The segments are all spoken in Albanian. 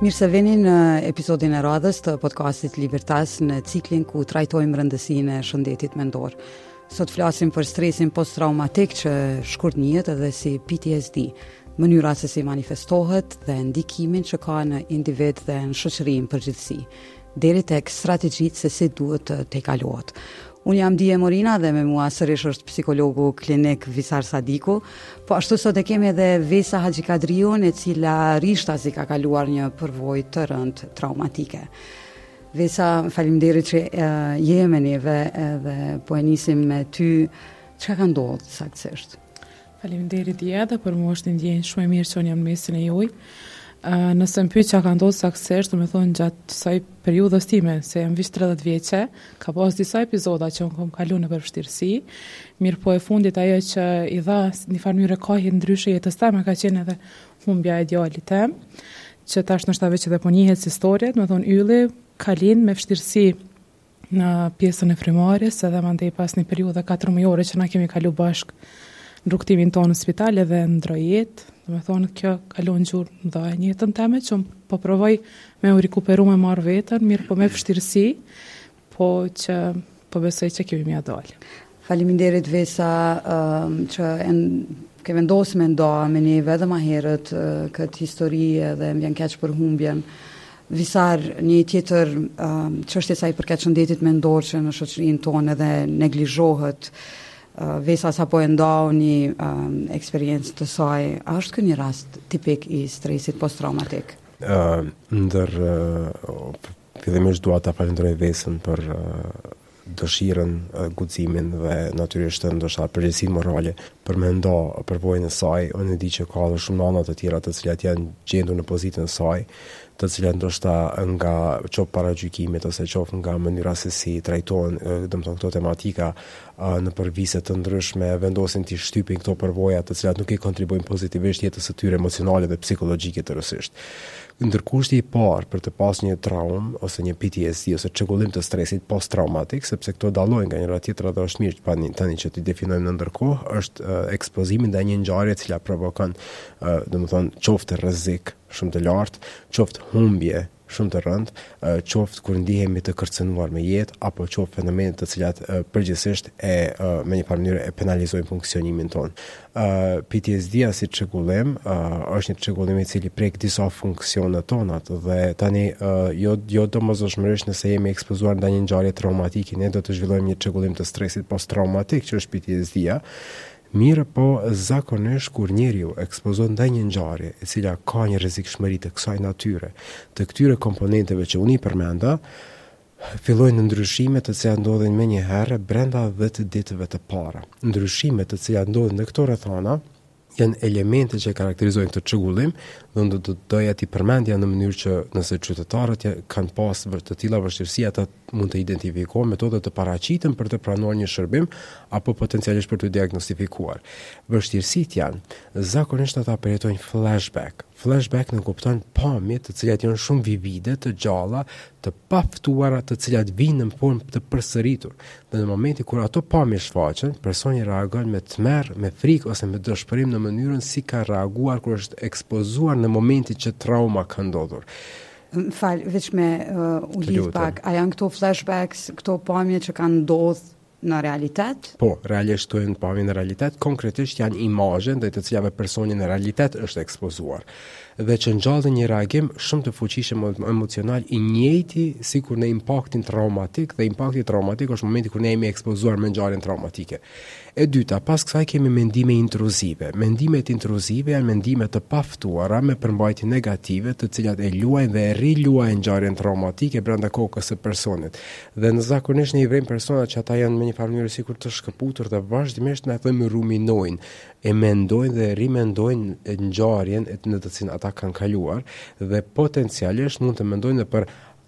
Mirë se vini në episodin e radhës të podcastit Libertas në ciklin ku trajtojmë rëndësinë e shëndetit mendor. Sot flasim për stresin post-traumatik që shkurt njihet edhe si PTSD, mënyra se si manifestohet dhe ndikimin që ka në individ dhe në shoqërinë përgjithësi, deri tek strategjitë se si duhet të tejkalohet. Unë jam Dije Morina dhe me mua sërish është psikologu klinik Visar Sadiku, po ashtu sot e kemi edhe Vesa Haxhikadriun, e cila rishtas i ka kaluar një përvojë të rëndë traumatike. Vesa, faleminderit që je me neve edhe po e nisim me ty. Çka ka ndodhur saktësisht? Faleminderit Dije, dhe për mua është një ndjenjë shumë e mirë që unë jam në mesin e juaj. Nëse më pyet çka ka ndodhur saktësisht, do të thonë gjatë kësaj periudhës time, se jam vish 30 vjeçe, ka pas disa epizoda që unë kam kaluar në vështirësi, mirë po e fundit ajo që i dha në farë mënyrë kohë ndryshe jetës time ka qenë edhe humbja e djalit tim, që tash ndoshta veç edhe po njihet si historia, do të thonë ylli kalin me vështirësi në pjesën e frymarrjes, edhe mandej pas një periudhe 4 mujore që na kemi kaluar bashk në rrugtimin tonë në spital edhe ndroj jetë. Do me thonë, kjo kalon gjurë në një jetën teme, që po provoj me u rikuperu me marrë vetën, mirë po me vështirësi, po që po besoj që kemi mja dalë. Faleminderit Vesa që ke vendosur me nda me neve edhe ma herët këtë histori dhe më vjen keq për humbjen. Visar, një tjetër çështje sa i përket shëndetit mendor që në shoqërinë tonë edhe neglizhohet. Vesa sa po e ndau një eksperiencë të saj, a është ky një rast tipik i stresit post-traumatik? Fillimisht dua ta falenderoj Vesën për dëshirën, guximin dhe natyrisht ndoshta përgjegjësinë morale për me nda përvojën e saj. Unë e di që ka edhe shumë nana të tjera të cilat janë gjendur në pozitën e saj, të cilat ndoshta nga qoftë paragjykimet ose qoftë nga mënyra se si trajtohen, domethënë këto tematika në përvise të ndryshme, vendosin të shtypin këto përvoja të cilat nuk i kontribuojnë pozitivisht jetës së tyre emocionale dhe psikologjike të rësisht. Ndërkushti i parë për të pas një traumë ose një PTSD ose çrregullim të stresit post-traumatik, sepse këto dallojnë nga njëra tjetra dhe është mirë tani që ti definojmë në ndërkohë, është ekspozimi ndaj një ngjarje e cila provokon, domethënë qoftë rrezik shumë të lartë, qoftë humbje shumë të rëndë, qoftë kur ndihemi të kërcënuar me jetë, apo qoftë fenomene të cilat përgjithsisht me një farë mënyrë e penalizojnë funksionimin tonë. PTSD-a si çrregullim është një çrregullim i cili prek disa funksione tona dhe tani jo domosdoshmërisht nëse jemi ekspozuar ndaj një ngjarje traumatike, ne do të zhvillojmë një çrregullim të stresit post-traumatik që është PTSD-a. Mirë po zakonisht kur njeriu ekspozohet ndaj një ngjarje e cila ka një rrezikshmëri të kësaj natyre, të këtyre komponenteve që unë i përmenda, fillojnë ndryshime të cilat ndodhin menjëherë brenda 10 ditëve të para. Ndryshime të cilat ndodhin në këto rrethana janë elemente që karakterizojnë këtë çrregullim dhe doja t'i përmendja në mënyrë që nëse qytetarët kanë pas të tilla vështirësi, ata mund të identifikojnë metodë të paraqiten për të pranuar një shërbim apo potencialisht për të diagnostifikuar. Vështirësitë janë zakonisht ata përjetojnë flashback. Flashback në kupton pamje të cilat janë shumë vivide, të gjalla, të paftuara, të cilat vinë në formë të përsëritur. Dhe në momentin kur ato pamje shfaqen, personi reagon me tmerr, me frikë ose me dëshpërim në mënyrën si ka reaguar kur është ekspozuar në momentin që trauma ka ndodhur. Veç me u lidh pak, a janë këto flashbacks, këto pamje që kanë ndodhur në realitet? Po, realisht këto janë pamje në realitet, konkretisht janë imazhe ndaj të cilave personi në realitet është ekspozuar. Dhe që ngjallën një reagim shumë të fuqishëm emocional i njëjti sikur në impaktin traumatik, dhe impakti traumatik është momenti kur ne jemi ekspozuar me ngjarjen traumatike. E dyta, pas kësaj kemi mendime intruzive. Mendimet intruzive janë mendime të paftuara me përmbajtje negative, të cilat e luajnë dhe e riluajnë ngjarjen traumatike brenda kokës së personit. Dhe në zakonisht ne i vrejmë personat që ata janë me një farë mënyrë sikur të shkëputur dhe vazhdimisht na thëmë ruminojnë, e mendojnë dhe rimendojnë ngjarjen në të cilën ata kanë kaluar dhe potencialisht mund të mendojnë për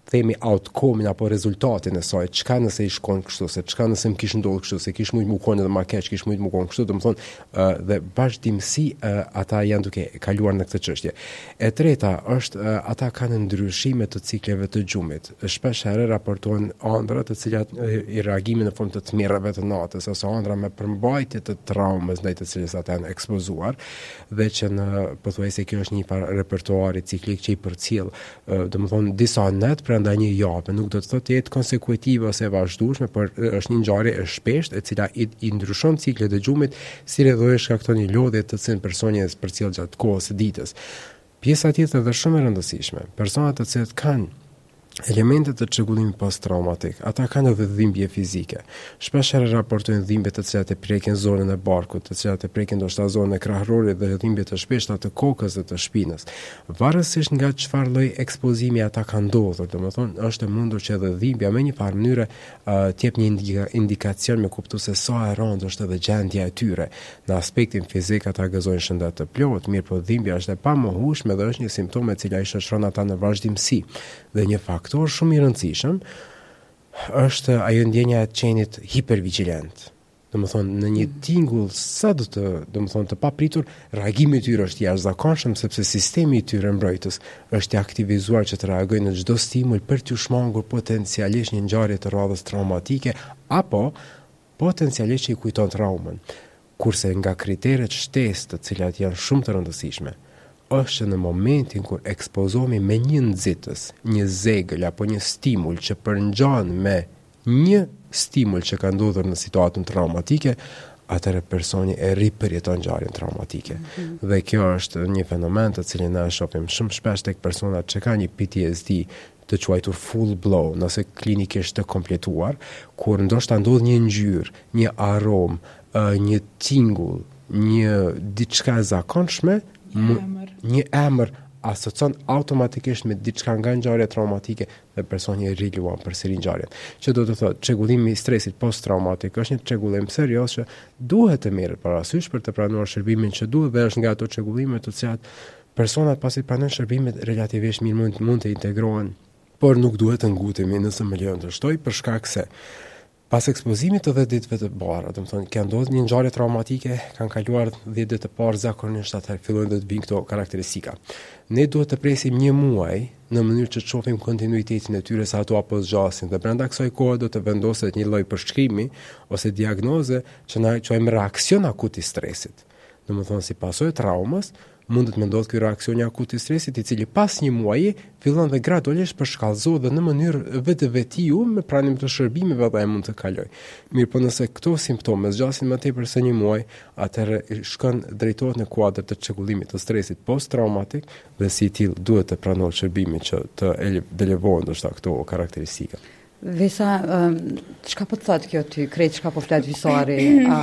themi outcome-in apo rezultatin e saj, çka nëse i shkon kështu, se çka nëse më kish ndodhur kështu, se kish mujt më konë edhe më keq, kish mujt më konë kështu, domethënë dhe vazhdimsi ata janë duke kaluar në këtë çështje. E treta është ata kanë ndryshime të cikleve të gjumit. Shpesh herë raportojnë ëndra të cilat i reagimin në formë të tmerrave të natës ose ëndra me përmbajtje të traumës ndaj të cilës ata janë ekspozuar dhe që në pothuajse kjo është një farë repertuari ciklik që i përcjell domethënë disa net brenda një jave, nuk do të thotë jetë konsekutive ose e vazhdueshme, por është një ngjarje e shpeshtë e cila i ndryshon ciklet e gjumit, si rrjedhoi shkakton një lodhje të cilën personi e përcjell gjatë kohës së ditës. Pjesa tjetër dhe shumë e rëndësishme, personat të cilët kanë elementet të çrregullimit post-traumatik, ata kanë edhe dhimbje fizike. Shpesh herë raportojnë dhimbje të cilat e prekin zonën e barkut, të cilat e prekin ndoshta zonën e krahërorit dhe dhimbje të shpeshta të kokës dhe të shpinës. Varësisht nga çfarë lloj ekspozimi ata kanë ndodhur, domethënë është e mundur që edhe dhimbja me një farë mënyre të jep një indikacion me kuptu se sa e rëndë është edhe gjendja e tyre. Në aspektin fizik ata gëzojnë shëndet të plotë, mirë po dhimbja është e pamohshme dhe është një simptom e cila i shoqëron ata në vazhdimsi. Dhe një faktor shumë i rëndësishëm është ajo ndjenja e qenit hipervigjilent. Domethënë në një tingull të papritur, reagimi i tyre është i jashtëzakonshëm sepse sistemi i tyre mbrojtës është i aktivizuar që të reagojë në çdo stimul për t'u shmangur potencialisht një ngjarje të radhës traumatike apo potencialisht që i kujton traumën. Kurse nga kriteret shtesë të cilat janë shumë të rëndësishme, është në momentin kur ekspozohemi me një nxitës, një zegël apo një stimul që përngjan me një stimul që ka ndodhur në situatën traumatike, atëherë personi e ripërjeton ngjarjen traumatike. Dhe kjo është një fenomen të cilin ne e shohim shumë shpesh tek personat që kanë një PTSD të quajtur full blow, nëse klinikisht të kompletuar, kur ndoshta ndodh një ngjyrë, një aromë, një tingull, një diçka e zakonshme, një emër asocion automatikisht me diçka nga ngjarja traumatike dhe personi e riluan përsëri ngjarjen. Që do të thotë, çrregullimi i stresit post-traumatik është një çrregullim serioz që duhet të merret parasysh për të pranuar shërbimin që duhet dhe është nga ato çrregullime të cilat personat pasi pranojnë shërbimet relativisht mirë mund të integrohen, por nuk duhet të ngutemi nëse më lejon të shtoj për shkak se pas ekspozimit të 10 ditëve të bara, domethënë ka ndodhur një ngjarje traumatike, kanë kaluar 10 ditë të parë zakonisht atëherë fillojnë të vinë këto karakteristika. Ne duhet të presim një muaj në mënyrë që të shohim kontinuitetin e tyre sa ato apo zgjasin dhe brenda kësaj kohe do të vendoset një lloj përshkrimi ose diagnoze që na quajmë reaksion akut i stresit. Domethënë si pasojë e traumës mundet me ndodhë ky reaksion akut i stresit, i cili pas një muaji fillon dhe gradualisht përshkallëzohet dhe në mënyrë vetë me pranim të shërbimeve dhe e mund të kaloj. Mirë, po nëse këto simptome zgjasin më tepër se një muaj, atëherë shkon drejtohet në kuadër të çrregullimit të stresit post-traumatik dhe si i tillë duhet të pranohet shërbimi që të elevohen ndoshta këto karakteristika. Vesa, çka po të thotë kjo ty? Krejt çka po flet Visari?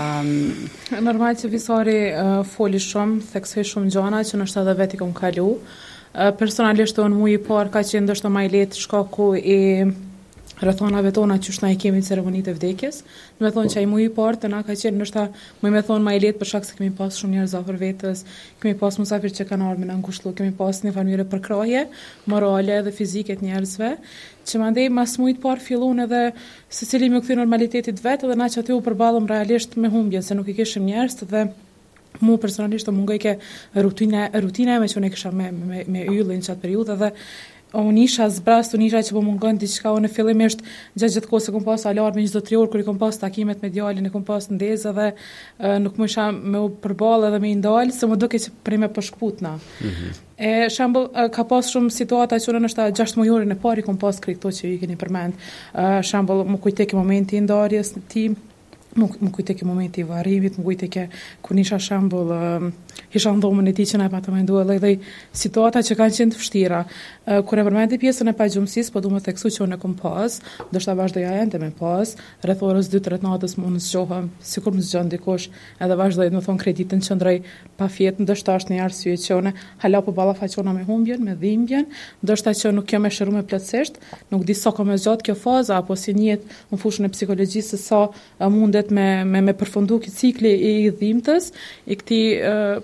Normal që Visari foli shumë, theksoi shumë gjëra që ndoshta edhe vetë i kam kalu. Personalisht unë muaj i parë ka qenë ndoshta më i lehtë shkaku i rrethonave tona që na i kemi në ceremonitë e vdekjes. Do të thonë që ai muaj i parë të na ka qenë ndoshta më thon më i lehtë për shkak se kemi pas shumë njerëz afër vetes, kemi pas musafir që kanë ardhur në ngushëllu, kemi pas një farë përkraje morale dhe fizike të njerëzve, që mandej mas muajit parë fillon edhe secili me kthy normalitetit vet dhe na që aty u përballëm realisht me humbjen se nuk i kishim njerëz dhe mu personalisht të mungoj ke rutina me që unë kisha me yllin qatë periudhë dhe unë isha zbrast, unë isha që po mungon diçka, unë fillimisht gjatë kohës e kom pas alarmin çdo 3 orë kur i kom pas takimet me djalin, e kom pas ndezë dhe nuk më isha me u përballë edhe me i ndal, se më duke që prej me po shkputna. E shembull ka pas shumë situata që unë ndoshta 6 mujorin e parë i kom pas këto që i keni përmend. Shembull më kujtoi momenti i ndarjes tim, më kujtoi ke momenti i varrimit, më kujtoi ke kur isha shembull isha në dhomën e tij që na pa të menduar dhe situata që kanë qenë të vështira. Kur e përmendi pjesën e pagjumësisë, po duhet të theksoj që unë kom pas, ndoshta vazhdoja ende me pas, rreth orës 2-3 natës më zgjohem, sikur më zgjon dikush, edhe vazhdoj të më thon kreditën qëndroj pa fjetë, ndoshta është një arsye që unë hala po ballafaqona me humbjen, me dhimbjen, ndoshta që nuk jam e shëruar plotësisht, nuk di sa ka më zgjat kjo faza apo si njihet në fushën e psikologjisë sa mundet me përfundu këtë cikli i dhimbjes, i këtij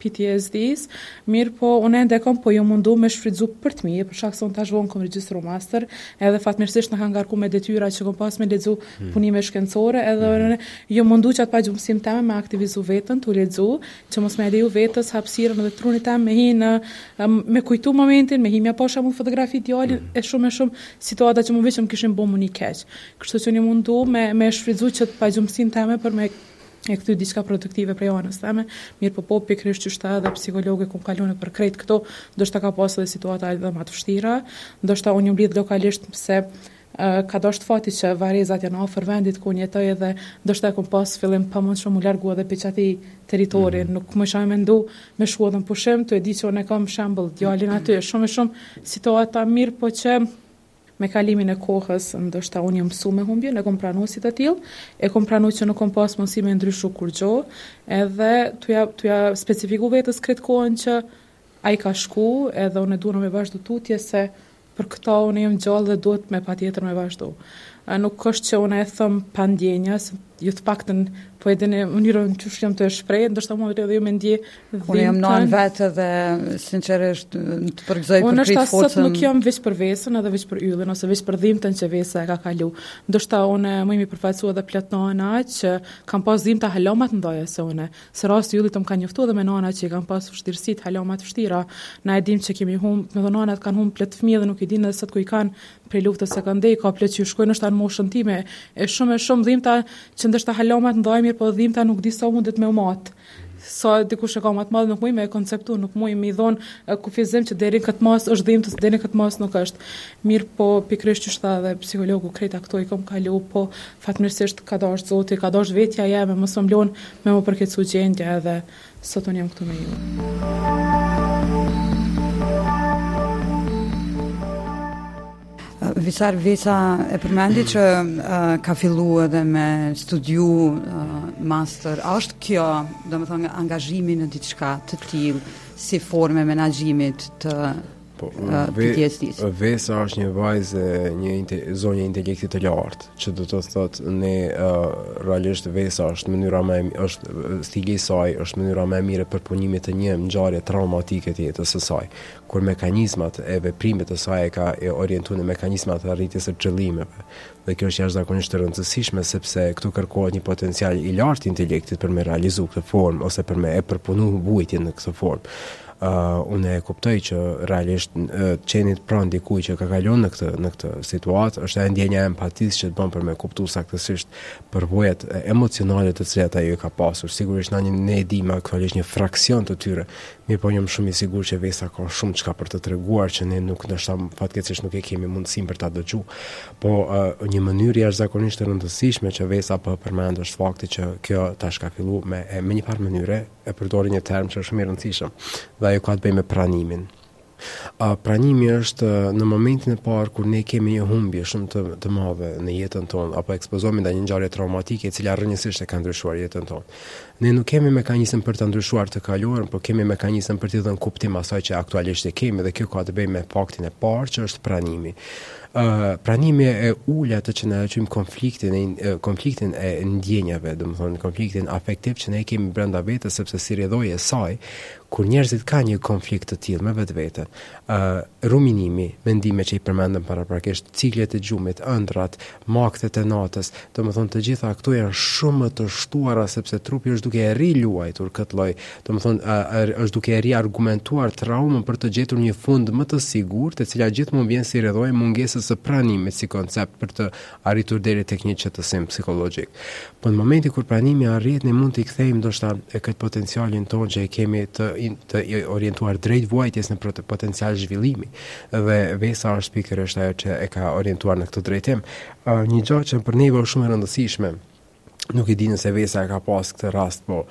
PTSD-s, mirë po unë ende kam po jo mundu me shfrytzu për të mirë, për shkak se unë tash vonë kam regjistru master, edhe fatmirësisht na kanë ngarku me detyra që kam pas me lexu punime shkencore, edhe jo mundu që atë pa gjumësim teme me aktivizu vetën, tu lexu, që mos me leju vetës hapësirën edhe trunit tem me hi në me kujtu momentin, me hi mja po shamu fotografi djalin, e shumë situata që më veçëm kishin bo mu një keq. Kështu që një mundu me shfrytzu që të pa gjumësim teme për me e këty diçka produktive prej anës teme, mirë po pikërisht qysh ta edhe psikologe kum kalune për krejt këto, ndoshta ka pas edhe situata edhe më të vështira, ndoshta unë mblidh lokalisht pse ka dosht fati që varezat janë afër vendit ku unë jetoj edhe ndoshta kum pas fillim pa mund shumë u largu edhe për çati territorin, nuk më isha mendu me shku edhe në pushim, tu e di që unë kam shembull djalin aty, shumë situata mirë po që me kalimin e kohës, ndoshta unë jam mësu me humbjen, e kom pranu si të tillë, e kom pranu që nuk kom pas mundësi me ndryshu kur gjo, edhe tuja specifiku vetës këtë kohën që ai ka shku, edhe unë e duhet me vazhdu tutje se për këta unë jam gjallë dhe duhet me patjetër me vazhdu. Nuk është që unë e thëm pandjenja, ju të paktën po e dini mënyrën që jam të shpreh, ndoshta mua edhe ju më ndje dhimbje. Unë jam nën vetë dhe sinqerisht të përgëzoj për këtë forcën. Unë sot nuk jam veç për vesën, edhe veç për yllin ose veç për dhimbjen që vesa e ka kalu. Ndoshta unë më jemi përfaqësuar edhe plot nëna që kam pas dhimbta halomat ndoja se unë. Se rasti yllit më kanë njoftuar edhe me nëna që kanë pas vështirësitë halomat vështira. Na e dim që kemi humb, me nënat kanë humb plot fëmijë dhe nuk i dinë se sa ku i kanë për luftës së kanë ndej, ka plot që shkojnë ndoshta në moshën time. E shumë dhimbta që ndoshta halomat ndojmë, po dhimbta nuk di sa mundet me umat. Sa dikush e ka më të madh nuk muj me konceptu, nuk muj me i dhon kufizim që deri këtë mas është dhimbtë, deri këtë mas nuk është. Mirë po pikërisht që tha dhe psikologu krejt këto i kam kalu, po fatmirësisht ka dash Zoti, ka dash vetja jeme, mos më mlon me më përkeçu gjendja edhe sot unë jam këtu me ju. Visar Vesa e përmendi që ka fillu edhe me studiu master. A është kjo, do më thonë, angazhimi në diçka të tillë si forme menaxhimit të PTSD-s? Vesa është një vajzë një zonjë intelektit të lartë, që do të thotë ne realisht Vesa është mënyra është stili i saj, është mënyra më e mirë për punimin të një ngjarje traumatike të jetës së saj, kur mekanizmat e veprimit të saj ka orientuar në mekanizmat e arritjes së qëllimeve. Dhe kjo është jashtëzakonisht e rëndësishme sepse këtu kërkohet një potencial i lartë intelektit për me realizu këtë formë ose për me e përpunu vujtjen në këtë formë. Unë e kuptoj që realisht qenit pranë dikuj që ka kalon në këtë situatë është e ndjenja e empatisë që të bën për me kuptu saktësisht përvojat emocionale të cilat ajo ka pasur. Sigurisht ne e dimë aktualisht një fraksion të tyre, mirë po jam shumë i sigurt që Vesa ka shumë çka për të treguar që ne nuk ndoshta fatkeqësisht nuk e kemi mundësinë për ta dëgjuar. Po një mënyrë jashtëzakonisht e rëndësishme që Vesa po përmend është fakti që kjo tash ka filluar me një farë mënyre e përdori një term që është shumë i rëndësishëm. Dhe ajo ka të bëjë me pranimin. Pranimi është në momentin e parë kur ne kemi një humbje shumë të madhe në jetën tonë apo ekspozohemi ndaj një ngjarje traumatike e cila rrënjësisht e ka ndryshuar jetën tonë. Ne nuk kemi mekanizëm për të ndryshuar të kaluarën, por kemi mekanizëm për të dhënë kuptim asaj që aktualisht e kemi dhe kjo ka të bëjë me faktin e parë që është pranimi. Pranimi e ulët që na quajmë konfliktin e ndjenjave, domethënë konfliktin afektiv që ne kemi brenda vetes sepse si rrjedhoi e saj, kur njerëzit kanë një konflikt të tillë me vetveten, ruminimi, mendime që i përmendëm paraprakisht, ciklet e gjumit, ëndrat, maktet e natës, domethënë të gjitha këto janë shumë të shtuara sepse trupi është duke e riluajtur këtë lloj, domethënë është duke e riargumentuar traumën për të gjetur një fund më të sigurt, e cila gjithmonë vjen si rrjedhoi mungesës së pranimit si koncept për të arritur deri tek një qetësim psikologjik. Po në momentin kur pranimi arrit, ne mund t'i kthejmë ndoshta këtë potencialin tonë që e kemi të orientuar drejt vuajtjes në potencial zhvillimi. Dhe Vesa është pikërisht ajo që e ka orientuar në këtë drejtim. Një gjë që për neve është shumë e rëndësishme. Nuk e di nëse Vesa e ka pas këtë rast, po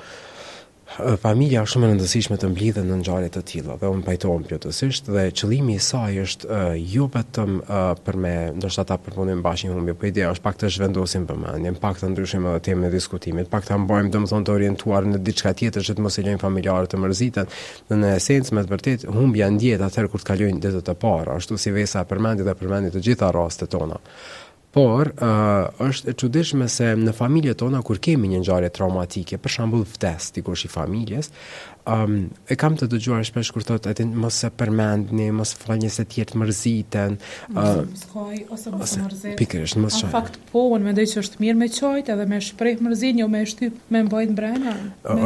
familja është shumë e rëndësishme të mblidhen në ngjarje të tilla dhe unë pajtohem plotësisht dhe qëllimi i saj është jo vetëm për me ndoshta ta përpunojmë bashkë një humbje, po ideja është pak të zhvendosim vëmendjen, pak të ndryshojmë edhe temën e diskutimit, pak ta mbajmë domethënë të orientuar në diçka tjetër që të mos e lejmë familjarët të mërziten. Dhe në esencë me të vërtet humbja ndjehet atëherë kur të kalojnë ditët e para, ashtu si Vesa përmendi të gjitha rastet tona. Por është e çuditshme se në familjet tona kur kemi një ngjarje traumatike, për shembull vdes dikush i familjes, e kam të dëgjuar shpesh kur thotë atë mos e përmendni, mos falni se të tjerë mërziten, ose mos mërzit. Pikërisht, mos Në fakt po, unë mendoj që është mirë me qojt edhe me shpreh mërzin, jo me shtyp me mbajt brenda.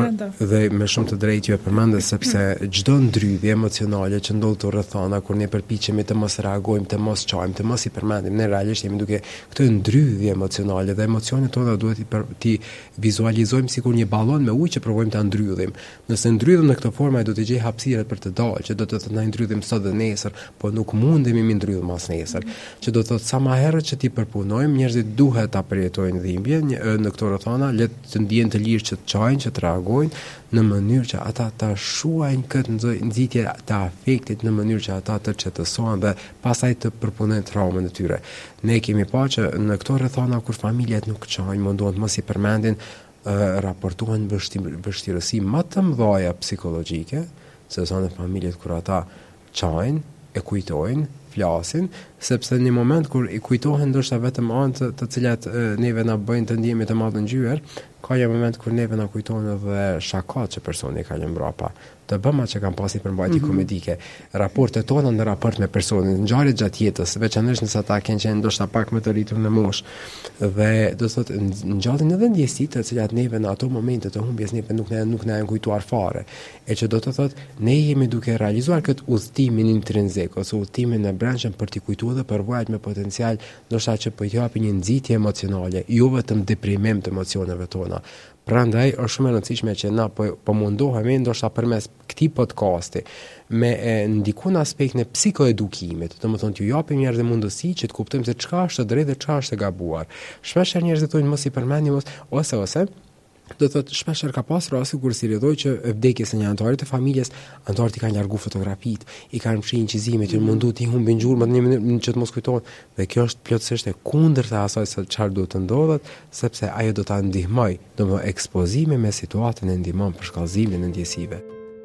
Dhe me shumë të drejtë ju e përmendë sepse çdo ndrydhje emocionale që ndodh të rrethana kur ne përpiqemi të mos reagojmë, të mos çojmë, të mos i përmendim, ne realisht jemi duke këtë ndrydhje emocionale dhe emocionet tona duhet ti vizualizojmë sikur një ballon me ujë që provojmë ta ndrydhim. Nëse ndrydhëm në këtë formë do të gjej hapësirë për të dalë, që do të thotë na ndrydhim sot dhe nesër, po nuk mundemi mi ndrydhëm as nesër. Që do të thotë sa më herët që ti përpunojmë, njerëzit duhet ta përjetojnë dhimbje në këto rrethana, le të ndjehen të lirë që të çajnë, që të reagojnë në mënyrë që ata ta shuajnë këtë nxitje të afektit në mënyrë që ata të çetësohen dhe pastaj të përpunojnë traumën e tyre. Ne kemi pa që në këto rrethana kur familjet nuk çajnë, mundohen të mos i përmendin, raportohen vështirësi më të mëdha psikologjike, se sa në familjet kur ata çajnë, e kujtojnë, flasin, sepse në një moment kur i kujtohen ndoshta vetëm anë të cilat neve na bëjnë të ndihemi të madh ngjyër, ka një moment kur neve na kujtojnë edhe shakat që personi ka lënë mbrapa. Të bëma që kanë pasi përmbajtje komedike, raportet tona në raport me personin, ngjarjet gjatë jetës, veçanërisht nëse ata kanë qenë ndoshta pak më të rritur në moshë. Dhe do thotë ngjallen edhe ndjesitë të cilat neve në ato momente të humbjes neve nuk na janë kujtuar fare. E që do të thotë ne jemi duke realizuar këtë udhëtimin intrinzek ose udhëtimin e brendshëm për t'i kujtuar dhe përvojat me potencial ndoshta që po i japi një nxitje emocionale, jo vetëm deprimim të emocioneve tona. Prandaj është shumë e rëndësishme që na po mundohemi ndoshta përmes këtij podcasti me ndiku në aspektin e psikoedukimit, domethënë t'ju japim njerëzve mundësi që të kuptojmë se çka është e drejtë dhe çka është e gabuar. Shpesh njerëzit thonë mos i përmendni ose do thotë shpesh ka pas raste kur si rrjedhoi që vdekjes së një anëtari të familjes, anëtarët i kanë largu fotografitë, i kanë fshi incizimet, që mundu të humbin gjurmët në një mënyrë që të mos kujtohen. Dhe kjo është plotësisht e kundërta asaj se çfarë duhet të ndodhet, sepse ajo do ta ndihmoj, domethënë ekspozimi me situatën e ndihmon për shkallëzimin e ndjesive.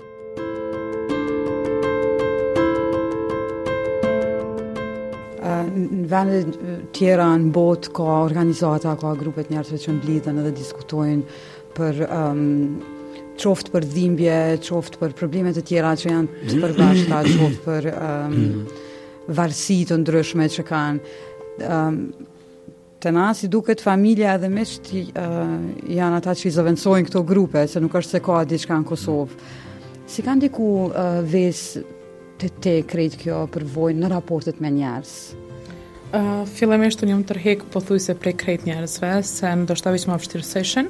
Në vendet tjera në botë ka organizata, ka grupet njerëzve që mblidhen edhe diskutojnë për qoftë për dhimbje, qoftë për problemet e tjera që janë të përgjashta, qoftë për varësi të ndryshme që kanë. Të na si duket familja edhe miqt janë ata që i zëvendësojnë këto grupe, se nuk është se ka diçka në Kosovë. Si kanë ndiku vesë te krejt kjo përvojë në raportet me njerëz? Fillimisht unë jam tërheq pothuajse prej krejt njerëzve, se ndoshta veç më vështirësishin.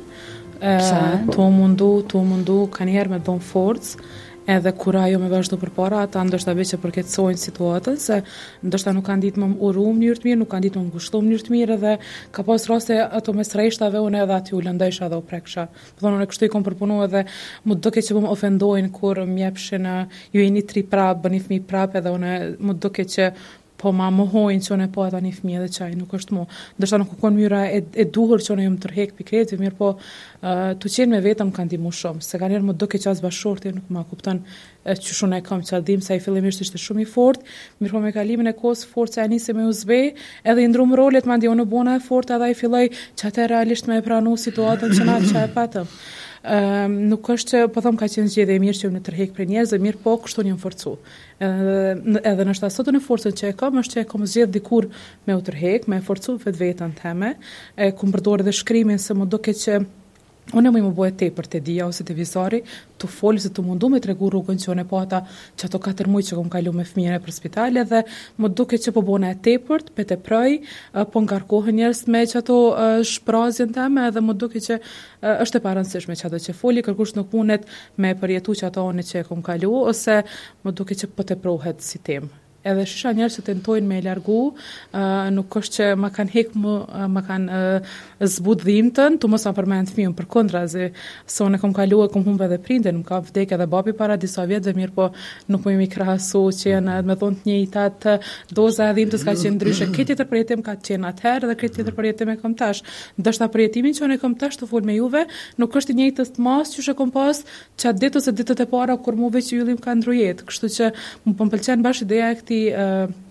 Tu mundu kanë herë me dhon forcë, edhe kur ajo me vazhdo përpara, ata ndoshta veç e përkeqësojnë situatën, se ndoshta nuk kanë ditë më uru në mënyrë të mirë, nuk kanë ditë më ngushëllu në mënyrë të mirë, edhe ka pas raste ato mes rreshtave unë edhe aty u lëndojsha dhe u preksha. Thonë unë kështu i kom përpunuar edhe më duket që më ofendojnë kur më jepshin ju jeni tri prap, bëni fëmijë prap, edhe unë më duket që po ma mohojnë që unë po ata një fëmijë dhe qaj, nuk është mu. Ndërsa nuk kon mënyra e duhur që unë jam tërhek pikretë, mirë po të qenë me vetëm kanë dimu shumë, se ka njerë më duke që as bashorti nuk ma kupton që shumë e kam qëllim, sa i fillimisht ishte shumë i fort, mirë po me kalimin e kohës forca e nisi me uzbe, edhe i ndrum rolet ma ndi unë bona e fort, edhe i filloj që atë realisht me pranu situatën që na që e patëm. Nuk është që po them ka qenë zgjedhje e mirë që unë tërheq për njerëz, mirë po kështu jam forcu. Edhe në shtatën e forcën që e kam është që e kam zgjedh dikur me u tërheq, me forcu vetveten teme, ku përdor edhe shkrimin se më duket që unë më bëhet tepër te dia ose te vizori, të fol se të mundu me tregu rrugën që unë po ata që ato 4 muaj që kom kalu me fëmijën për spital, edhe më duket që po bona e tepërt, pe te proj, po ngarkohen njerëz me që ato shprazjen teme, edhe më duket që është e parëndësishme që ato që foli, kërkush nuk mundet me përjetu që ato unë që e kom kalu, ose më duket që po te prohet si temë. Edhe shisha njerëz që tentojnë me largu, nuk është që ma kanë hek ma kanë zbut dhimbtën, tu mos ma përmend fëmijën, përkundra, se unë kom kaluar, kom humbë edhe prindin, më ka vdekë edhe babi para disa vjetëve, mirë po nuk po jemi krahasu që janë me thonë të njëjtat doza e dhimbtës ka qenë ndryshe. Këtë tjetër përjetim ka qenë atëherë dhe këtë tjetër përjetim e kam tash. Ndoshta përjetimin që unë kam tash të fol me juve, nuk është i njëjtës të mas që kom pas çat ditë ose ditët e para kur mu veç yllim ka ndrujet. Kështu që më pëlqen bash ideja e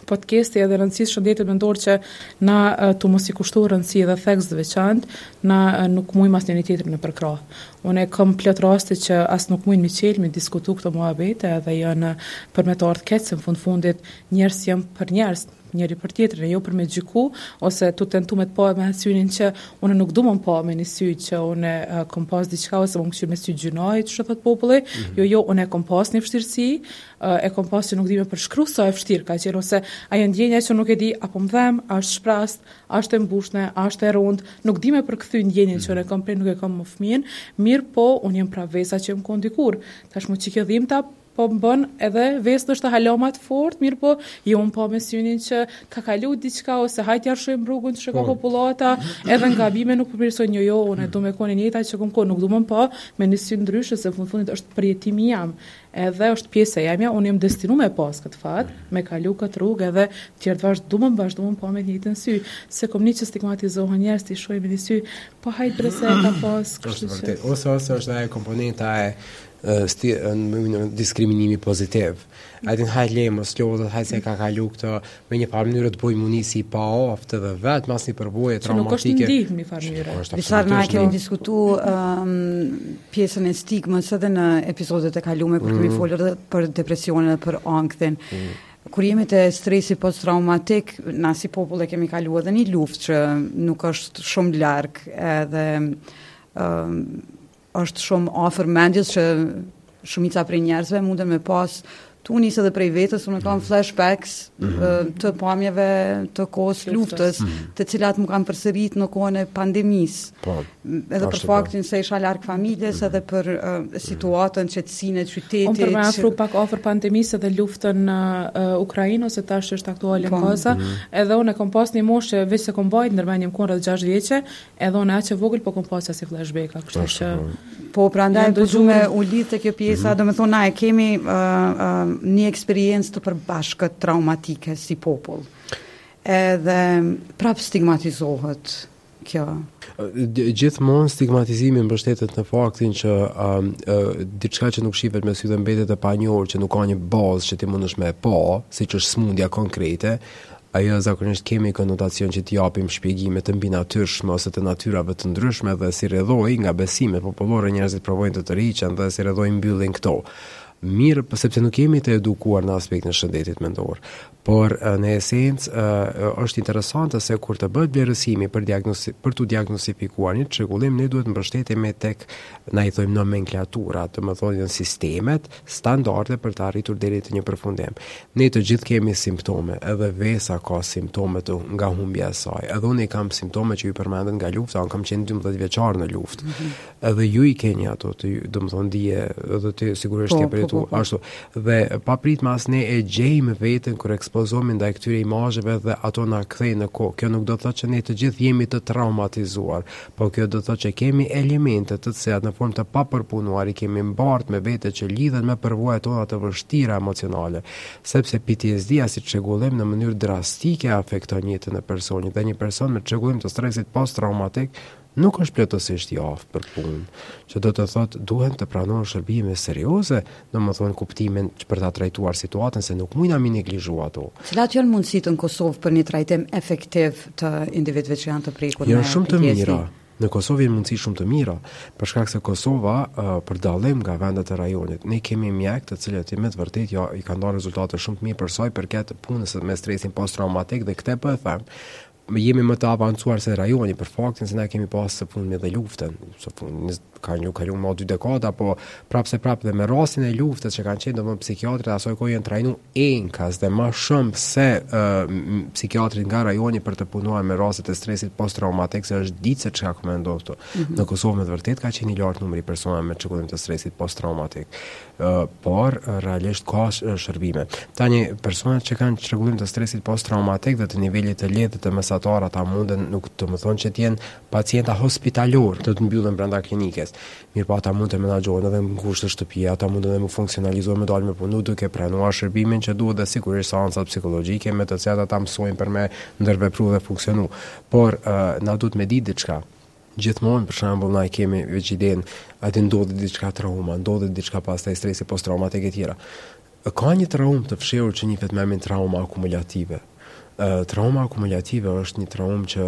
podcasti edhe rëndësisë shëndetit mendor që na të mos i kushtu rëndësi dhe theks të veçantë, na nuk mujmë as njëri tjetrin në përkrah. Unë kam plot raste që as nuk mujnë mi qelë, mi diskutu këto muhabete edhe janë për me të ardhë keq, se në fundit njerëz janë për njerëz, njëri për tjetrin, jo për me gjyku, ose të tentu me të pa me synin që unë nuk du më pa me një sy që unë kom pas diçka ose më këshyr me sy gjynaj, që thot populli, jo, unë e kom pas një vështirësi, e kom pas që nuk di me përshkru sa e vështirë ka qenë, ose ajo ndjenja që nuk e di, apo më dhem, është shprast, është e mbushne, është e rund, nuk di me përkthy ndjenjën që unë e kom prej, nuk e kom më fëmijën, mirë po, unë jem pra vesa që më kon dikur, tash mu që kjo dhimta, po më bën edhe vesë nështë të halomat fort, mirë po, jo më po me synin që ka kalu diçka, ose hajtë jarëshojmë rrugun që ka populata, edhe nga bime nuk përmirësojnë jo, unë du me koni njëta që kom kohë, nuk du më po me një syn ndryshë, se fundit është përjetimi jam, edhe është pjesë e jamja, unë jem destinu me pas këtë fat, me kalu këtë rrugë, edhe tjertë vazhdu më po me njëtën sy, se kom një që stigmatizohen njerës të i shoj me një sy, po hajtë brese ka pas, ose është e komponenta e diskriminimi pozitiv. Atin hajt mos lodhët, hajt se ka kalu këtë me një farë mënyrë të bojë munisi pa oftë dhe vetë, mas një përboje traumatike. Që nuk është ndihmë një farë mënyrë. Disar na kemi diskutu pjesën e stigmës edhe në episodet e kalume, kur kemi folur për depresionin dhe për ankthin. Kur jemi të stresi post-traumatik, na si popull e kemi kalu edhe një luftë që nuk është shumë largë edhe është shumë afër mendjes që shumica prej njerëzve munden me pas tu nisë edhe prej vetës, unë kam flashbacks të pamjeve të kohës luftës, të cilat më kam përsërit në kohën e pandemisë. Edhe për faktin se isha larg familjes, edhe për situatën qetësinë e qytetit. Unë për me afru pak afër pandemisë edhe luftën në Ukrainë, ose tash është aktuale në koza, edhe unë e kom pas një moshë që veç se kom bajt, ndërmend jem rreth 6 vjeçe, edhe unë aq e vogël po kom pas si flashback, kështu që po prandaj do me u lidh te kjo pjesa, domethënë na e kemi një eksperiencë të përbashkët traumatike si popull. Edhe prap stigmatizohet kjo. Gjithmonë stigmatizimi mbështetet në faktin që diçka që nuk shihet me sy dhe mbetet e panjohur, që nuk ka një bazë që ti mundesh me pa, siç është smundja konkrete, ajo zakonisht kemi konotacion që t'i japim shpjegime të mbinatyrshme ose të natyrave të ndryshme dhe si rrëdhoj nga besimet popullore njerëzit provojnë të tërhiqen dhe si rrëdhoj mbyllin këto. Mirë, sepse nuk jemi të edukuar në aspektin e shëndetit mendor, por në esencë është interesante se kur të bëhet vlerësimi për të diagnostifikuar një çrregullim, ne duhet mbështetemi tek, na i thojmë nomenklatura, do të thonë sistemet standarde për të arritur deri te një përfundim. Ne të gjithë kemi simptome, edhe vesa ka simptome nga humbja e saj. Edhe unë kam simptome që ju përmendën nga lufta, unë kam qenë 12 vjeçar në luftë. Edhe ju i keni ato, do të thonë dije, edhe ti sigurisht ke për ashtu. Dhe paprit mas ne e gjejmë veten kur ekspozohemi ndaj këtyre imazheve dhe ato na kthejnë në kohë. Kjo nuk do të thotë që ne të gjithë jemi të traumatizuar, por kjo do të thotë që kemi elemente të cilat në formë të papërpunuar i kemi mbartë me vete që lidhen me përvojat tona të vështira emocionale, sepse PTSD-a si çrregullim në mënyrë drastike afekton jetën e personit dhe një person me çrregullim të stresit post-traumatik nuk është plotësisht i aftë për punë, që do të thotë duhen të pranohen shërbime serioze, domethënë kuptimin për ta trajtuar situatën se nuk mundna mi neglizhu ato. Cilat janë mundësitë në Kosovë për një trajtim efektiv të individëve që janë të prekur me PTSD? Janë shumë të mira. Në Kosovë janë mundësi shumë të mira, për shkak se Kosova, për dallim nga vendet e rajonit, ne kemi mjek të cilët me të vërtetë i kanë dhënë rezultate shumë të mira për sa i përket punës me stresin post-traumatik dhe këtë po e them. Jemi më të avancuar se rajoni për faktin se ne kemi pasur së fundmi dhe luftën, ka kaluar më 2 dekada, po prapë dhe me rastin e luftës që kanë qenë domosdoshmë psikiatrët asoj kohë janë trajnuar enkas dhe më shumë se psikiatrit nga rajoni për të punuar me rastet e stresit post-traumatik, se është ditë se çka komendo këtu. Në Kosovë me vërtet ka qenë i lartë numri personave me çrregullim të stresit post-traumatik. Por realisht ka shërbime. Tani personat që kanë çrregullim të stresit post-traumatik dhe të nivelit të lehtë të mesatar, ata munden nuk të më thonë që të jenë pacienta hospitalor, të mbyllen brenda klinikës. Mirë po ata mund të menaxhohen edhe në kushte shtëpie, ata mund edhe më funksionalizohen me dalë me punu duke pranuar shërbimin që duhet dhe sigurisht seancat psikologjike me të cilat ata mësojnë për me ndërvepru dhe funksionu. Por na duhet me ditë diçka. Gjithmonë për shembull na kemi veç idenë, atë ndodhet diçka trauma, ndodhet diçka pastaj stresi post-traumatik e tjera. Ka një traumë të fshehur që njihet me emrin trauma akumulative. Trauma akumulative është një traumë që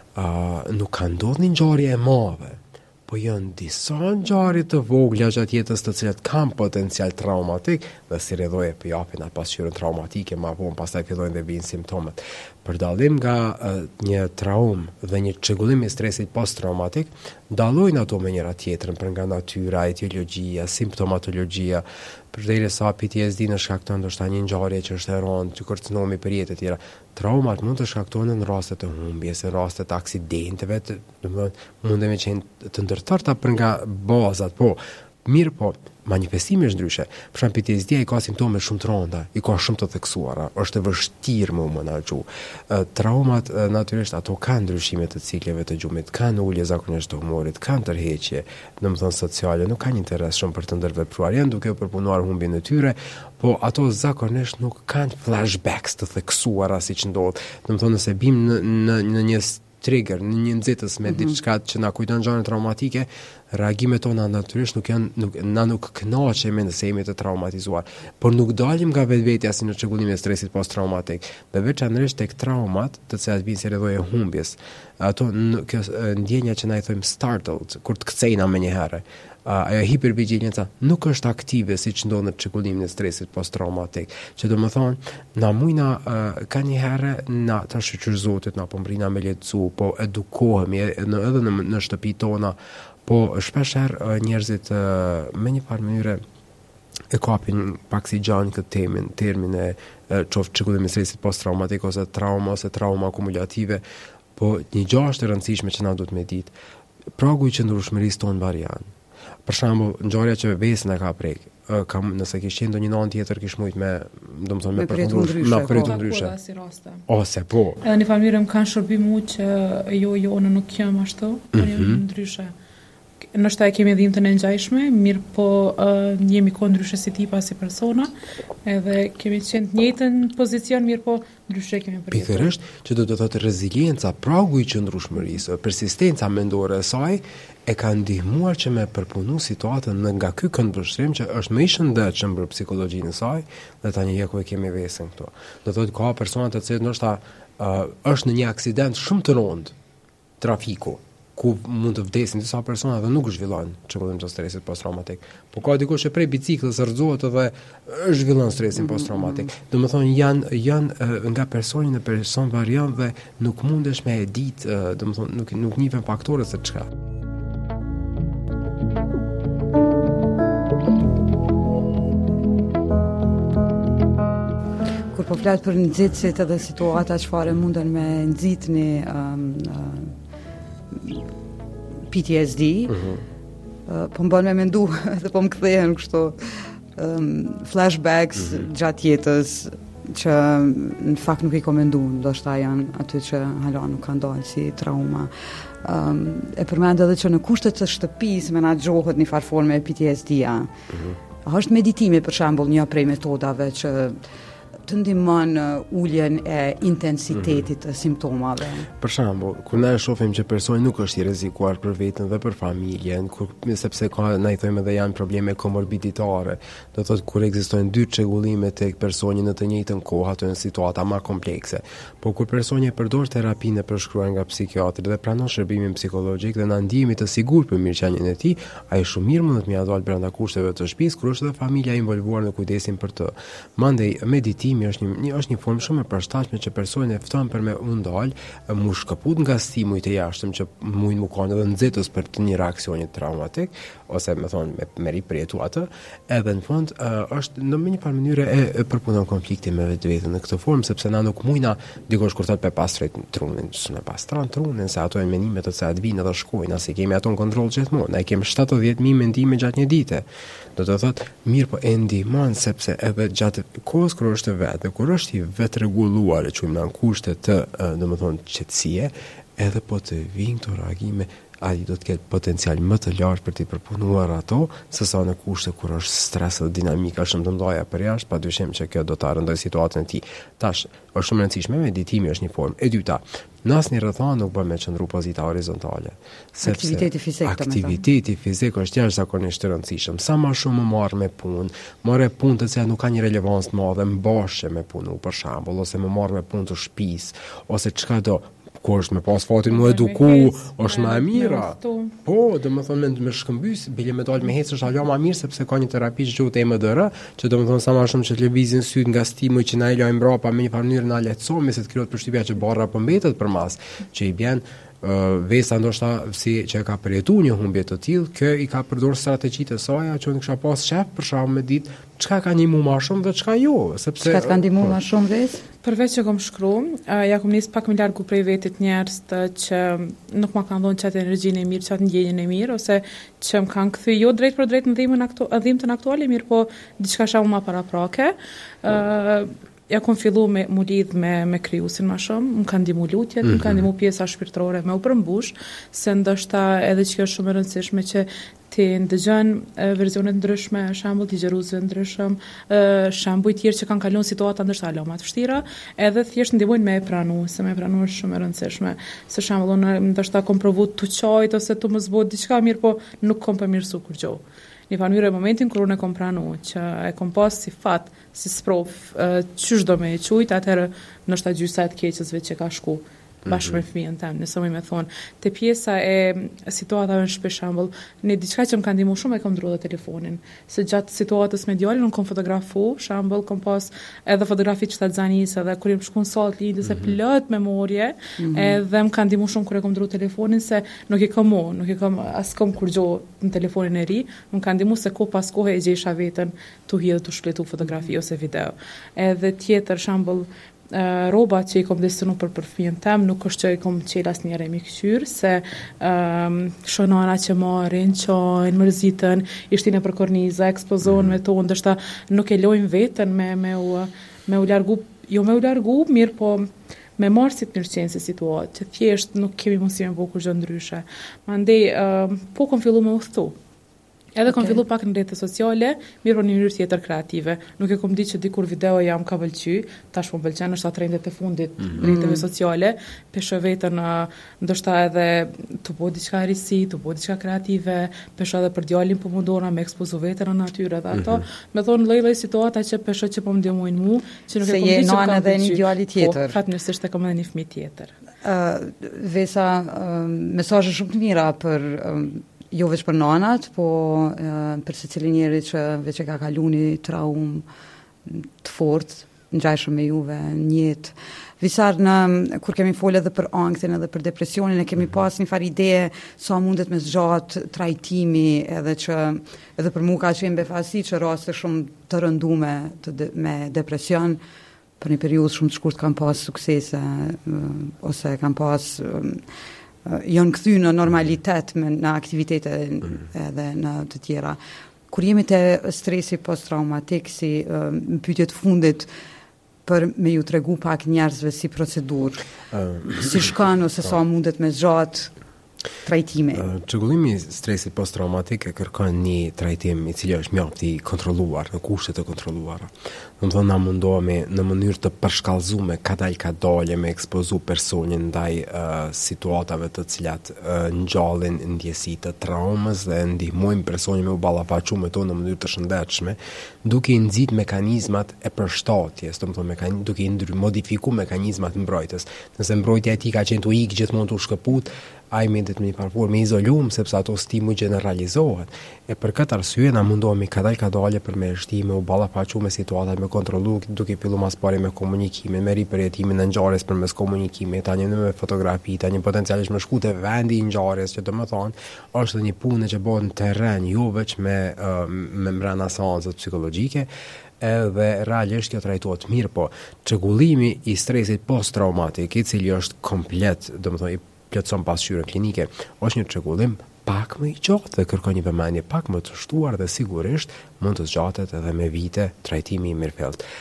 nuk ka ndodhur një ngjarje e madhe, po janë disa ngjarje të vogla gjatë jetës të cilat kanë potencial traumatik dhe si rrjedhoje për japin atë pasqyrën traumatike, më vonë pastaj fillojnë të vinë simptomat. Për dallim nga një traumë dhe një çrregullim i stresit posttraumatik, dallojnë ato me njëra tjetrën për nga natyra, etiologjia, simptomatologjia. Përderisa PTSD në shkakton ndoshta një ngjarje që është e rëndë, që kërcënohemi për jetë të tjera. Traumat mund të shkaktohen në raste të humbjes, në raste të aksidenteve, mundemi të qenë të ndërtërta për nga bazat, po mirë po, manifestimi është ndryshe. Për shembull PTSD i ka simptome shumë të rënda, i ka shumë të theksuara, është e vështirë më menaxhu. Traumat natyrisht ato kanë ndryshime të cikleve të gjumit, kanë ulje zakonisht të humorit, kanë tërheqje, domethënë sociale, nuk kanë interes shumë për të ndërvepruar, janë duke u përpunuar humbjen e tyre, po ato zakonisht nuk kanë flashbacks të theksuara siç ndodh. Domethënë nëse bim në një trigger, në një nxitës me diçka që na kujton gjëra traumatike, reagimet tona natyrisht nuk kënaqemi nëse jemi të traumatizuar, por nuk dalim nga vetvetja si në çrregullimin e stresit posttraumatik. Dhe veçanërisht tek traumat, të cilat vijnë si rrjedhoje humbjes, ato kjo ndjenja që na i thojmë startled, kur të kthejna menjëherë. Ajo hipervigjilenca nuk është aktive siç ndodh në çrregullimin e stresit posttraumatik, që do të thonë na mujna kanjëherë na të shqyrë Zotit, na po mbrina me lexu, po edukohemi edhe në shtëpi tona, po shpeshherë njerëzit me një farë mënyre e kapin pak si gjanë këtë termin e qoftë çrregullim i stresit posttraumatik ose trauma akumulative, po një gjë është e rëndësishme që na duhet me ditë. Pragu i qëndrueshmërisë tonë varian. Për shembull, ngjarja që vesën e ka prek, nëse kish qenë ndonjë anë tjetër kish mujt me përfunduar ndryshe. Ose po. Edhe në familje më kanë shërbim që jo nuk jam ashtu, por jam ndryshe. Nështë e kemi dhimbje të ngjajshme, mirë po jemi ndryshe si tipa, si persona, edhe kemi qenë në njëjtën pozicion, mirë po ndryshe kemi përjetuar. Pikërisht, që do të thotë rezilienca, pragu i qëndrueshmërisë, persistenca mendore e saj e ka ndihmuar që me përpunu situatën nga ky këndvështrim që është më i shëndetshëm për psikologjinë e saj, dhe tani ku e kemi vesën këtu. Do thotë ka persona të cilët ndoshta është në një aksident shumë të rëndë, trafiku, ku mund të vdesin disa persona dhe nuk zhvillojnë çrregullim të stresit posttraumatik. Po ka dikush që prej biciklës rrëzohet dhe zhvillon stresin posttraumatik. Domethënë janë nga personi në person variant dhe nuk mundesh me e ditë, domethënë nuk njihen faktorët se çka. Kur po flet për nxitësit edhe situata çfarë munden me nxitni PTSD, po më bën me mendu dhe po më kthehen kështu flashbacks gjatë jetës që në fakt nuk i komendu, ndoshta janë aty që hala nuk kanë dalë si trauma. E përmend edhe që në kushtet të shtëpisë menaxhohet një farë forme e PTSD-a. Është meditimi për shembull një prej metodave që të ndihmon uljen e intensitetit të simptomave. Për shembull, kur ne shohim që personi nuk është i rrezikuar për veten dhe për familjen, sepse na i thojmë edhe janë probleme komorbiditare, do të thotë kur ekzistojnë dy çrregullime tek personi në të njëjtën kohë, ato janë situata më komplekse. Po kur personi e përdor terapinë e përshkruar nga psikiatri dhe pranon shërbimin psikologjik dhe na ndihemi të sigurt për mirëqenien e tij, ai shumë mirë mund të më dalë brenda kushteve të shtëpisë kur është edhe familja involvuar në kujdesin për të. Mandej meditimi është një formë shumë e përshtatshme që personi e fton për me u ndal, mu shkëput nga stimujt e jashtëm që mund mu kanë edhe nxitës për të një reaksionit traumatik ose me ripërjetu atë, edhe në fund është në një farë mënyrë e përpunon konfliktin me vetveten në këtë formë, sepse na nuk mujna dikush kur thotë pe pastrojt trunin, s'me pastron trunin, se ato janë mendime të cilat vinë dhe shkojnë, as e kemi ato në kontroll gjithmonë. Ne kemi 70.000 mendime gjatë një dite. Do të thotë mirë po e ndihmon sepse edhe gjatë kohës kur është vetë, kur është i vetë rregulluar, e quajmë në kushte të domethënë qetësie, edhe po të vinë këto reagime ai do të ketë potencial më të lartë për të përpunuar ato, se sa në kushte kur është stres dhe dinamika shumë të mëdha për jashtë, padyshim që kjo do ta rëndoj situatën e tij. Tash, është shumë e rëndësishme, meditimi është një formë. E dyta, në asnjë rrethana nuk bën me qëndru pozita horizontale. Aktiviteti fizik është jashtëzakonisht i rëndësishëm. Sa më shumë më marr me punë të cilat nuk kanë një relevancë të madhe, mbashje me punu për shembull, ose më marr me punë të shtëpisë, ose çka do. Kur është me pas fatin më eduku, është më e mira. Po, domethënë me shkëmbys, bile me dalë me hecë është alo më mirë sepse ka një terapi që quhet EMDR, që domethënë sa më shumë që të lëvizin syt nga stimujt që na i lajm mbrapa me një mënyrë na lehtëson, me se të krijohet përshtypja që barra po mbetet përmas, që i bën Vesa ndoshta si që e ka përjetuar një humbje të tillë, kë i ka përdorur strategjitë e saj, që unë kisha pas shef për shkak me ditë, çka ka ndihmu më shumë dhe çka jo, sepse çka ka ndihmu më shumë Ves? Përveç që kom shkruar, ja kom nis pak më largu prej vetit njerëz që nuk ma kanë dhënë çatë energjinë e mirë, çatë ndjenjën e mirë, ose që më kanë kthy jo drejt për drejt në dhimbjen aktuale, mirë po diçka shumë më paraprake. Ja kom fillu me mu lidh me krijuesin më shumë, më kanë ndihmu lutjet, më kanë ndihmu pjesa shpirtërore me u përmbush, se ndoshta edhe që është shumë e rëndësishme që ti ndëgjon versionet ndryshme, shembull të gjeruesve ndryshëm, shembuj tjerë që kanë kaluar situata ndoshta alo më të vështira, edhe thjesht ndihmojnë me e pranu, se me e pranu është shumë e rëndësishme. Se shembull unë ndoshta kom provu të çojt ose të mos bëj diçka mirë, po nuk kom përmirësu kur gjë. Një mënyrë e momentin kur unë e kom pranu, që e kom pas si fat, si sprov, qysh do me e qujt, atëherë ndoshta gjysa e të keqësve që ka shku bashkë me fëmijën tem, nëse më thon, te pjesa e situatave në shtëpi shembull, në diçka që më ka ndihmuar shumë e kam ndrydhur telefonin. Se gjatë situatës me djalin unë kam fotografu, shembull, kam pas edhe fotografi të shtatzanisë, edhe kur jam shkuar në sallë lindjes e plot memorie, edhe më ka ndihmuar shumë kur e kam ndrydhur telefonin, se nuk e kam as kom kur gjë në telefonin e ri, më ka ndihmuar se kohë pas kohe e gjesha veten tu hidh tu shpletu fotografi ose video. Edhe tjetër shembull roba që i kom destinu për fëmijën tem, nuk është që i kom qel asnjëherë mi këqyr, se shonara që marrin, qojnë, mërzitën, ishtin e për korniza, ekspozohen me to, ndërsa nuk e lojnë veten me u largu, jo me u largu, mirë po me marrë si të mirëqenë si situatë, që thjesht nuk kemi mundësi me bëu kur gjë ndryshe. Mandej, po kom fillu me udhthu. Edhe kom fillu pak në rrjete sociale, mirë për një mënyrë tjetër kreative. Nuk e kom ditë që dikur video jam ka pëlqy, tash më pëlqen është atë trendet e fundit rrjeteve sociale, pesho veten ndoshta edhe të bëj diçka risi, të bëj diçka kreative, pesho edhe për djalin po mundona me ekspozu veten në natyrë dhe ato, me thon lloj-lloj situata që pesho që po më ndihmojnë mua, që nuk e kom ditë që kam edhe një djalë tjetër. Po, fatmirësisht e kam edhe një fëmijë tjetër. Vesa, mesazhe shumë të mira për jo veç për nanat, po për secilin njeri që veç e ka kalu një traum të fort, ngjajshëm me juve, njët. Visar kur kemi folë edhe për anktin edhe për depresionin, e kemi pas një farë ide sa mundet me zgjat trajtimi, edhe për mua ka qenë befasi që raste shumë të rëndume me depresion, për një periudhë shumë të shkurt kam pas suksese, ose kam pas janë kthy në normalitet në aktivitete edhe në të tjera. Kur jemi te stresi post-traumatik, si në pyetjet fundit, për me ju tregu pak njerëzve si procedurë, si shkan ose sa mundet me zgjat trajtimi. Çrregullimi i stresit post-traumatik e kërkon një trajtim i cili është mjaft i kontrolluar, në kushte të kontrolluara. Domethënë na mundohemi në mënyrë të përshkallëzuar kadal me ekspozu personin ndaj situatave të cilat ngjallin ndjesi të traumës dhe ndihmojmë personin me u ballafaqu me to në mënyrë të shëndetshme, duke i nxit mekanizmat e përshtatjes, domethënë duke i modifikuar mekanizmat mbrojtës. Nëse mbrojtja e tij ka qenë tu ik gjithmonë tu shkëput, ai mendet me një parfor me izolum, sepse ato stimuj generalizohen. E për këtë arsye na mundohemi kadale për me shtime u ballafaqu me situata, me kontrollu, duke filluar mas pari me komunikimin, me ripërjetimin e ngjarjes përmes komunikimit, tani me fotografi, tani potencialisht me shku te vendi i ngjarjes, që domethënë është një punë që bëhet në terren, jo vetëm me brenda seancës psikologjike. Edhe realisht kjo trajtohet mirë, po çrregullimi i stresit post-traumatik, i cili është komplet, domethënë i plotson pasqyrën klinike, është një çrregullim pak më i gjatë dhe kërkon një vëmendje pak më të shtuar dhe sigurisht mund të zgjatet edhe me vite trajtimi i mirëfillt.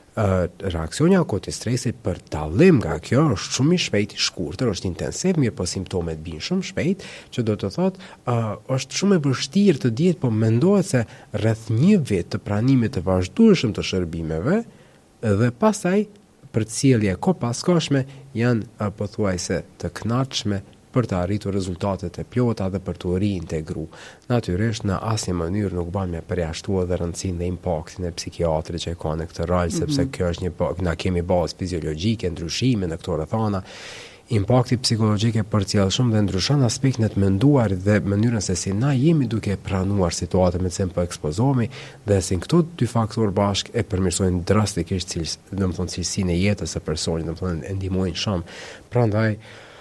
reakcioni akut i stresit për dallim nga kjo është shumë i shpejt, i shkurtër, është intensiv, mirë po simptomet bijnë shumë shpejt, që do të thotë është shumë e vështirë të dihet, po mendohet se rreth 1 vit të pranimit të vazhdueshëm të shërbimeve dhe pastaj për cilje kopaskoshme janë pothuajse të kënaqshme për të arritur rezultatet e plota dhe për të riintegru. Natyrisht në asnjë mënyrë nuk bën me përjashtuar dhe rëndësinë dhe impaktin e psikiatrit që ka në këtë rol, sepse kjo është na kemi bazë fiziologjike, ndryshime në këto rrethana. Impakti psikologjik e përcjellshëm dhe ndryshon aspektin e të menduarit dhe mënyrën se si na jemi duke pranuar situatën me të cilën po ekspozohemi dhe si këto dy faktorë bashkë e përmirësojnë drastikisht cilësinë e jetës së personit, e ndihmojnë shumë. Prandaj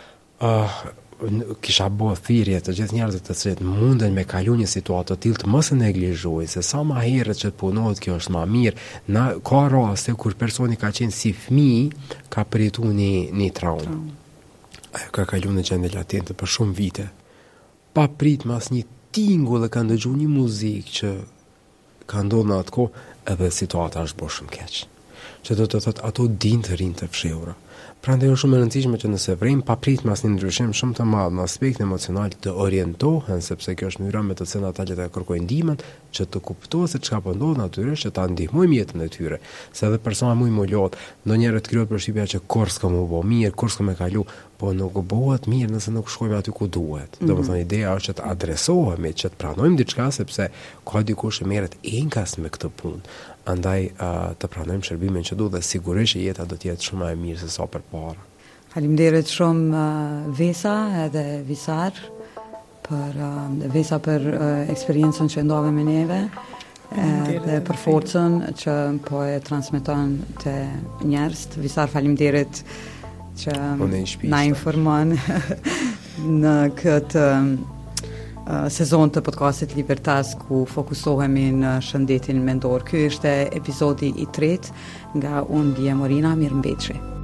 kisha bërë thirrje të gjithë njerëzit të cilët munden me kalu një situatë të tillë të mos e neglizhojnë, se sa më herët që të punohet kjo është më mirë. Ka raste kur personi ka qenë si fëmijë, ka përjetuar një traumë. Ajo ka kalu në gjendje latente për shumë vite. Pa prit me asnjë tingull e ka ndëgjuar një muzikë që ka ndodhur në atë kohë, edhe situata është bërë shumë keq. Që do të thotë ato dinë të rinë të fshehura. Prandaj është shumë e rëndësishme që nëse vrim paprit me asnjë ndryshim shumë të madh në aspektin emocional të orientohen, sepse kjo është mënyra me të cilën ata le të kërkojnë ndihmën, që të kuptojnë se çka po ndodh natyrisht, që ta ndihmojmë jetën e tyre. Se edhe persona më i molot, ndonjëherë të krijohet përshtypja që kur s'ka më bë mirë, kur s'ka më kalu, po nuk bëhet mirë nëse nuk shkojmë aty ku duhet. Domethënë ideja është që të adresohemi, që të pranojmë diçka sepse ka dikush që merret enkas me këtë punë. Andaj të pranojmë shërbimin që duhet dhe sigurisht jeta do të jetë shumë më e mirë se sa përpara. Faleminderit shumë Vesa edhe Visar për Vesa për eksperiencën që ndove me neve dhe për forcën që po e transmeton te njerëzit. Visar, faleminderit që na informon në këtë sezon të podcastit Libertas ku fokusohemi në shëndetin mendor. Ky është epizodi i 3 nga unë Lia Morina, mirëmbëjtje.